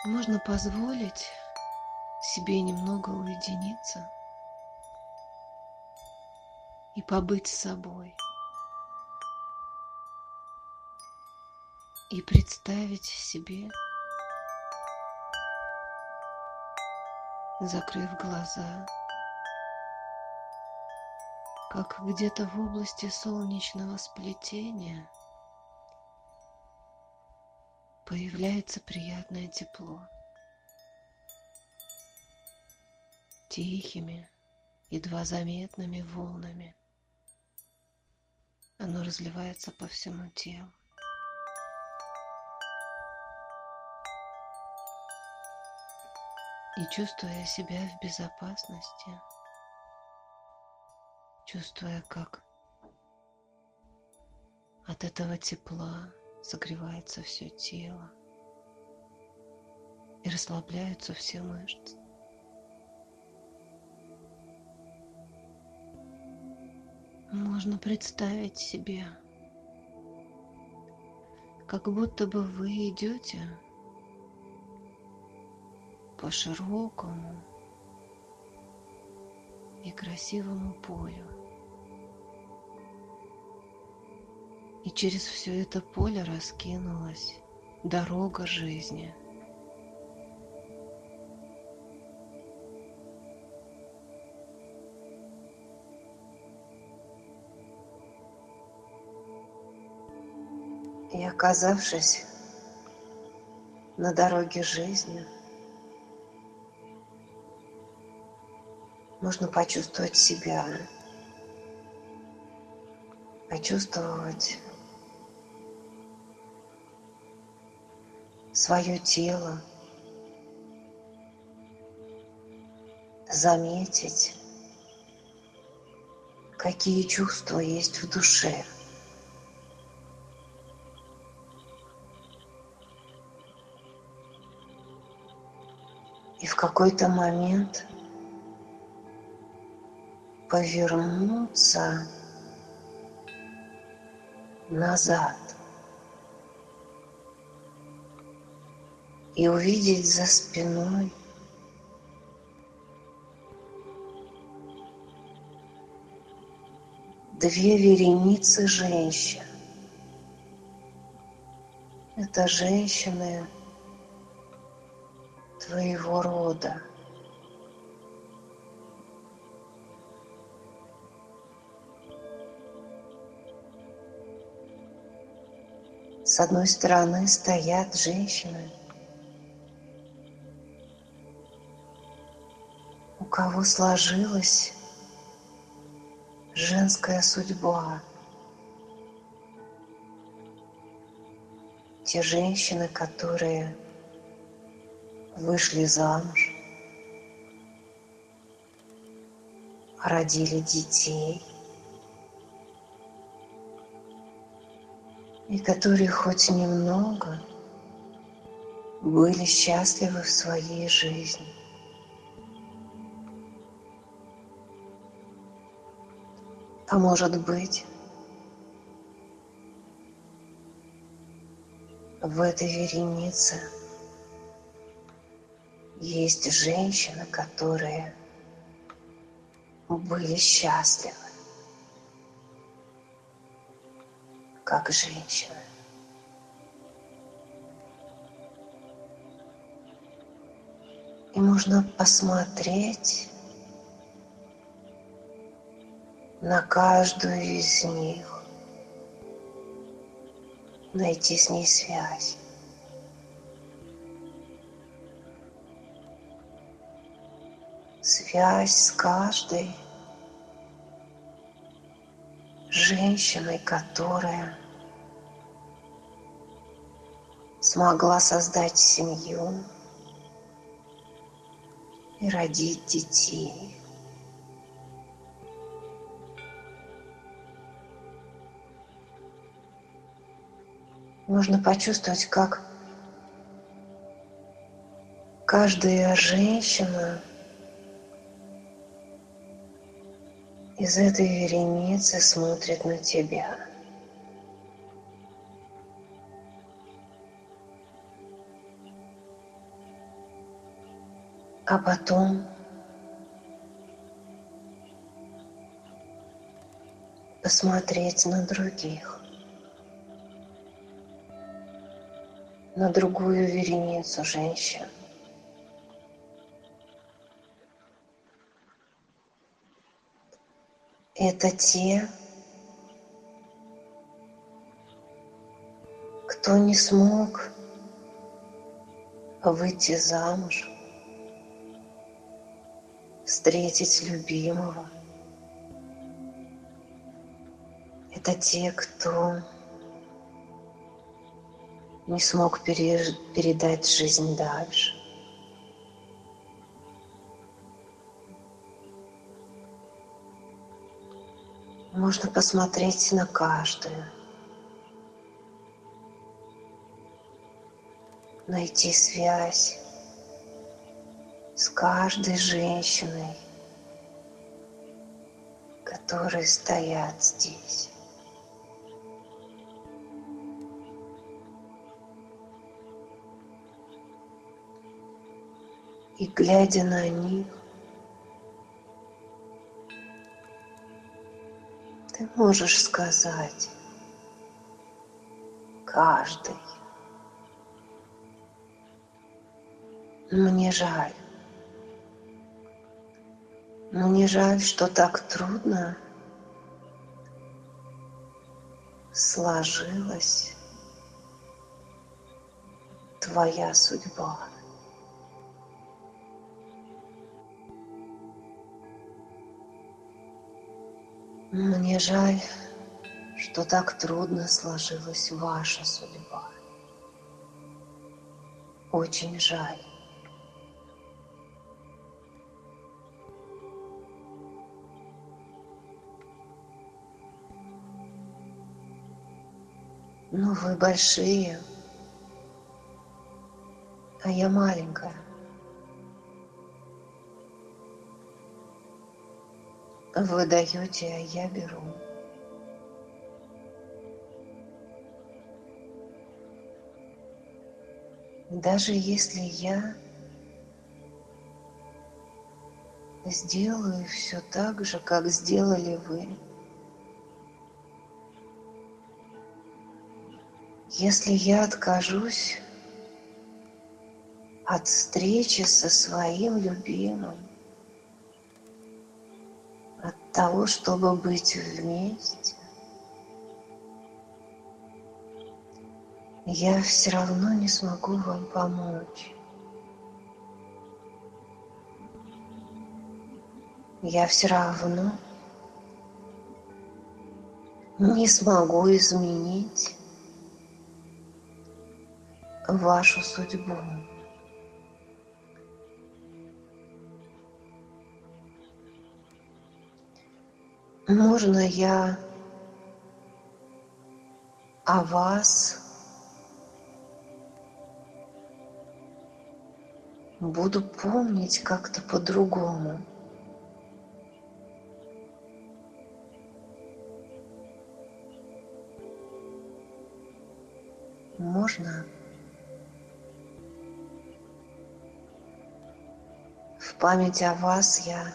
Можно позволить себе немного уединиться и побыть с собой, и представить себе, закрыв глаза, как где-то в области солнечного сплетения появляется приятное тепло. Тихими, едва заметными волнами оно разливается по всему телу. И чувствуя себя в безопасности, чувствуя, как от этого тепла согревается все тело и расслабляются все мышцы. Можно представить себе, как будто бы вы идете по широкому и красивому полю. И через все это поле раскинулась дорога жизни. И оказавшись на дороге жизни, можно почувствовать себя, почувствовать свое тело, заметить, какие чувства есть в душе. И в какой-то момент повернуться назад и увидеть за спиной две вереницы женщин. Это женщины твоего рода. С одной стороны стоят женщины, у кого сложилась женская судьба. Те женщины, которые вышли замуж, родили детей, и которые хоть немного были счастливы в своей жизни. А может быть, в этой веренице есть женщины, которые были счастливы, как женщины. И можно посмотреть на каждую из них, найти с ней связь. Связь с каждой женщиной, которая смогла создать семью и родить детей. Можно почувствовать, как каждая женщина из этой вереницы смотрит на тебя. а потом посмотреть на других, на другую вереницу женщин. Это те, кто не смог выйти замуж, встретить любимого. Это те, кто не смог передать жизнь дальше. Можно посмотреть на каждую, найти связь с каждой женщиной, которые стоят здесь. И глядя на них, ты можешь сказать каждый: мне жаль. Мне жаль, что так трудно сложилась твоя судьба. Мне жаль, что так трудно сложилась ваша судьба. Очень жаль. Но вы большие, а я маленькая. Вы даете, а я беру. Даже если я сделаю все так же, как сделали вы, если я откажусь от встречи со своим любимым, от того, чтобы быть вместе, я все равно не смогу вам помочь. Я все равно не смогу изменить вашу судьбу. Можно я о вас буду помнить как-то по-другому? Можно в память о вас я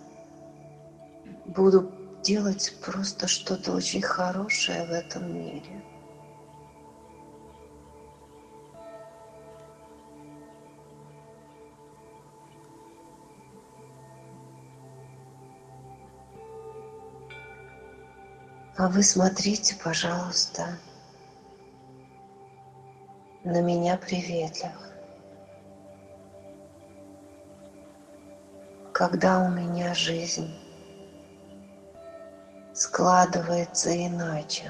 буду делать просто что-то очень хорошее в этом мире. А вы смотрите, пожалуйста, на меня приветливо. Когда у меня жизнь складывается иначе,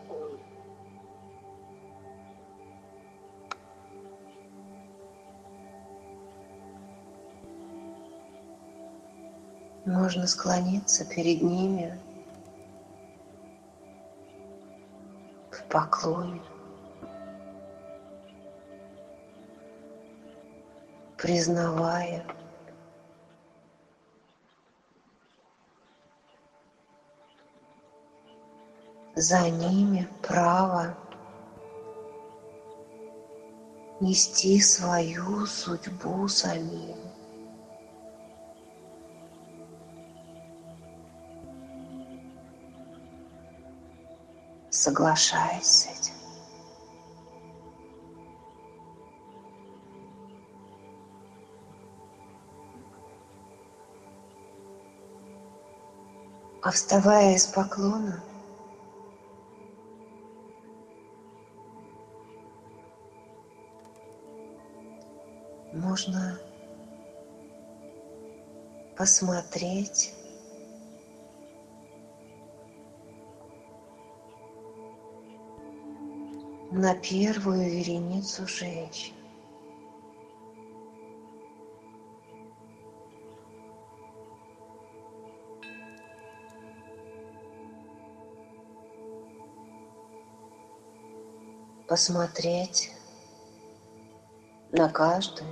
можно склониться перед ними в поклоне, признавая за ними право нести свою судьбу самим. соглашаясь с этим. А вставая из поклона, можно посмотреть на первую вереницу женщин. Посмотреть на каждую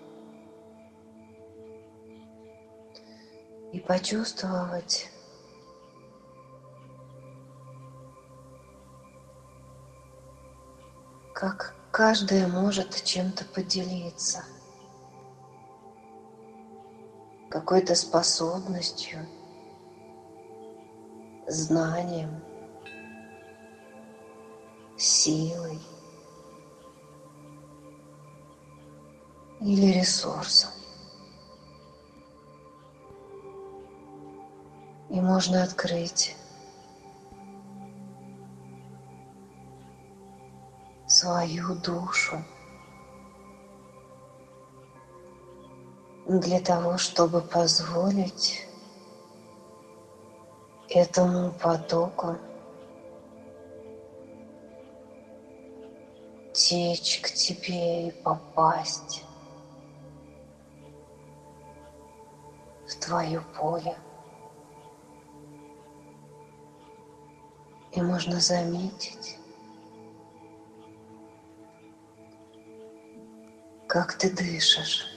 и почувствовать, как каждая может чем-то поделиться, какой-то способностью, знанием, силой или ресурсом. И можно открыть свою душу для того, чтобы позволить этому потоку течь к тебе и попасть в твое поле. И можно заметить, как ты дышишь.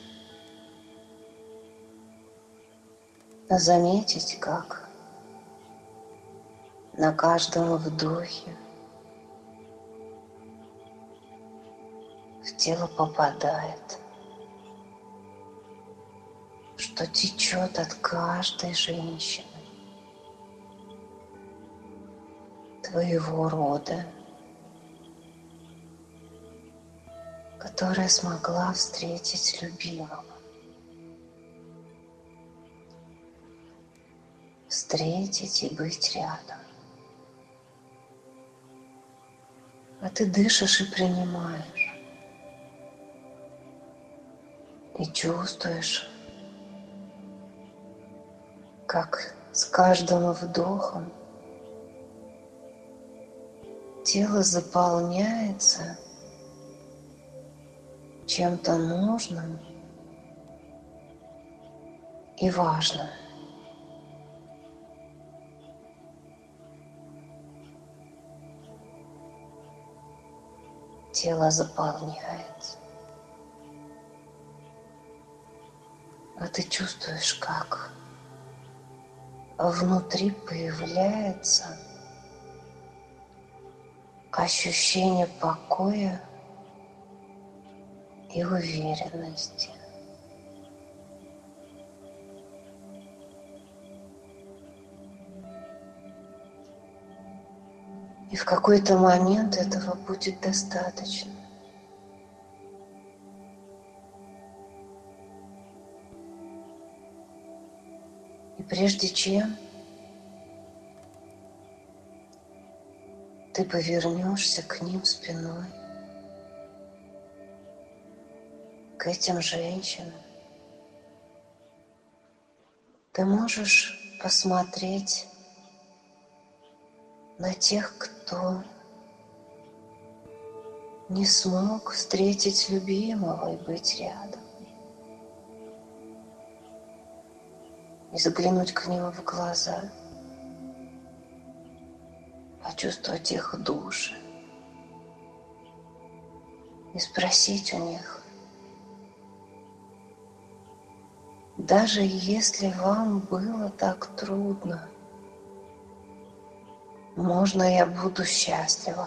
Заметить, как на каждом вдохе в тело попадает, что течет от каждой женщины твоего рода, которая смогла встретить любимого, встретить и быть рядом. А ты дышишь и принимаешь, и чувствуешь, как с каждым вдохом тело заполняется чем-то нужным и важным. Тело заполняется, а ты чувствуешь, как внутри появляется ощущение покоя и уверенности. И в какой-то момент этого будет достаточно. И прежде чем ты повернешься к ним спиной, к этим женщинам, ты можешь посмотреть на тех, кто не смог встретить любимого и быть рядом. И заглянуть к ним в глаза, почувствовать их души и спросить у них: даже если вам было так трудно, можно я буду счастлива?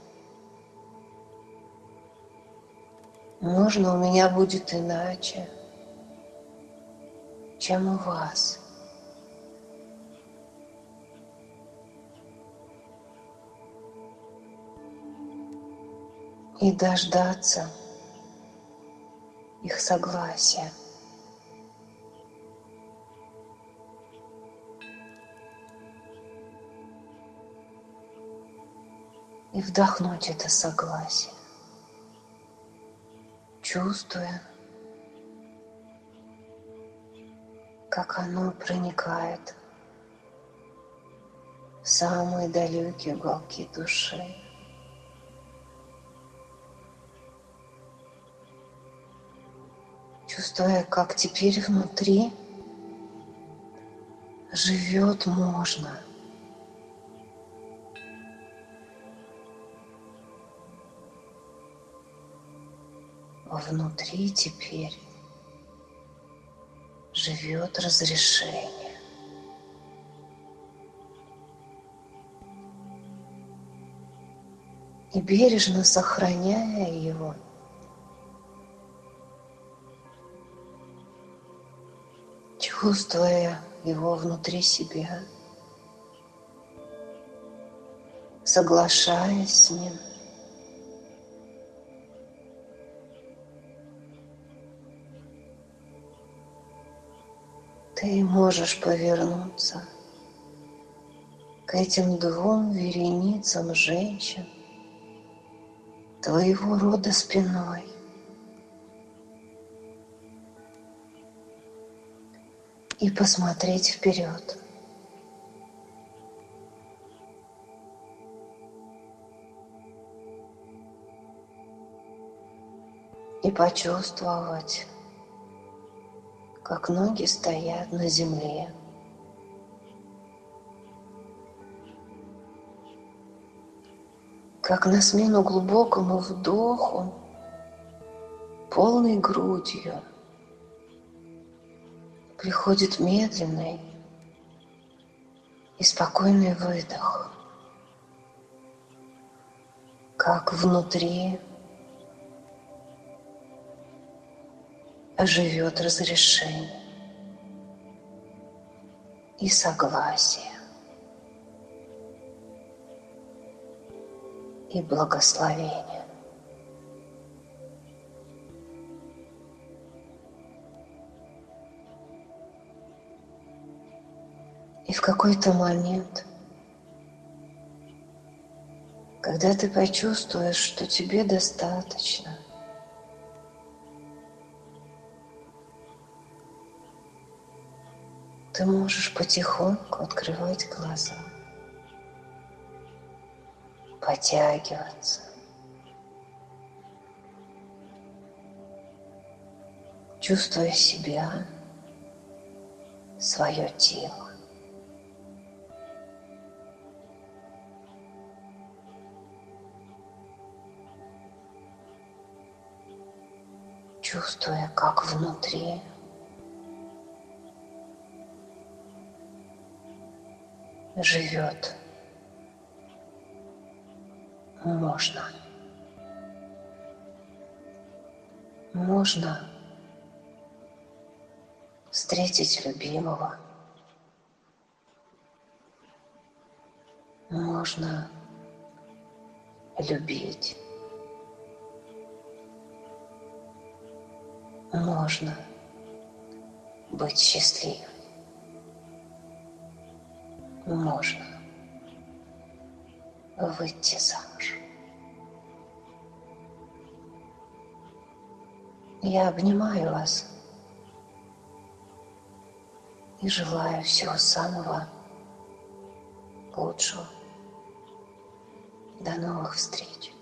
Можно у меня будет иначе, чем у вас? и дождаться их согласия. И вдохнуть это согласие, чувствуя, как оно проникает в самые далекие уголки души. Чувствуя, как теперь внутри живет можно. Внутри теперь живет разрешение. И бережно сохраняя его, чувствуя его внутри себя, соглашаясь с ним, ты можешь повернуться к этим двум вереницам женщин твоего рода спиной и посмотреть вперед. И почувствовать, как ноги стоят на земле. Как на смену глубокому вдоху, полной грудью, приходит медленный и спокойный выдох. Как внутри живет разрешение и согласие, и благословение. И в какой-то момент, когда ты почувствуешь, что тебе достаточно, ты можешь потихоньку открывать глаза, потягиваться, чувствуя себя, свое тело. Чувствуя, как внутри живет можно. Можно встретить любимого. Можно любить. Можно быть счастливым. Можно выйти замуж. Я обнимаю вас и желаю всего самого лучшего. До новых встреч.